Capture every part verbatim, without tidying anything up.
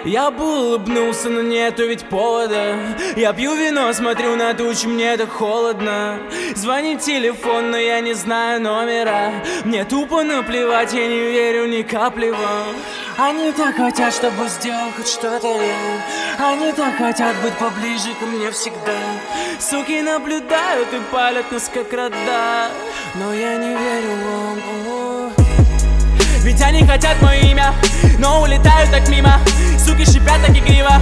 Я бы улыбнулся, но нету ведь повода. Я пью вино, смотрю на тучи, мне так холодно. Звонит телефон, но я не знаю номера. Мне тупо наплевать, я не верю ни капли вам. Они так хотят, чтобы сделал хоть что-то я. Они так хотят быть поближе ко мне всегда. Суки наблюдают и палят нас как рода. Но я не верю вам. О-о. Ведь они хотят мое имя, но улетают так мимо. Суки шипят так игриво.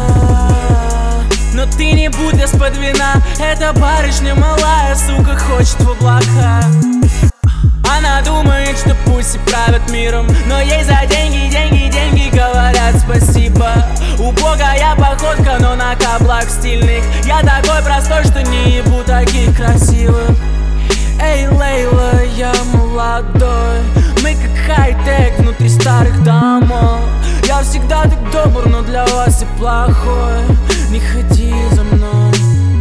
Но ты не будь из-под вина. Эта барышня малая, сука, хочет в облака. Она думает, что пусть и правят миром, но ей за деньги, деньги, деньги говорят спасибо. Убогая походка, но на каблах стильных. Я такой простой, что не ебу таких красивых. Эй, Лейла, я молодой. Мы как хай-тек внутри старых домов. Я всегда так добр, но для вас и плохой. Не ходи за мной.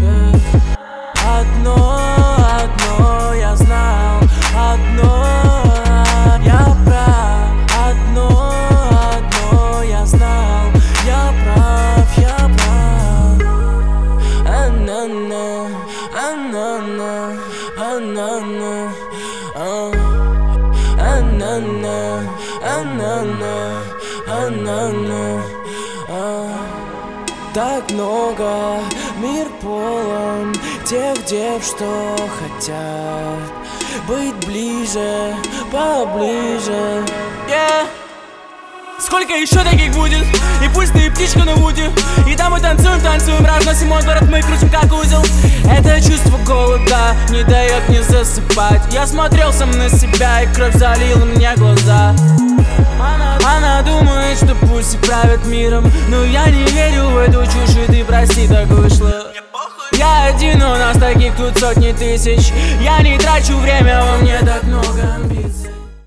Одно, одно я знал. Одно, я прав. Одно, одно я знал. Я прав, я прав. А-на-на, а-на-на, а-на-на, а. А-на-на, а-на-на, а-на-на, а. Так много, мир полон тех дев, что хотят быть ближе, поближе. Yeah. Сколько еще таких будет? И пусть ты и птичка на вуде. И там мы танцуем, танцуем, разносим мой город, мы крутим как узел. Это чувство голода не дает мне засыпать. Я смотрел сам на себя, и кровь залила мне глаза. Она, она думает, что пусть и правят миром, но я не верю в эту чушь, и ты прости, так вышло. Я один, у нас таких тут сотни тысяч. Я не трачу время, во мне так много амбиций.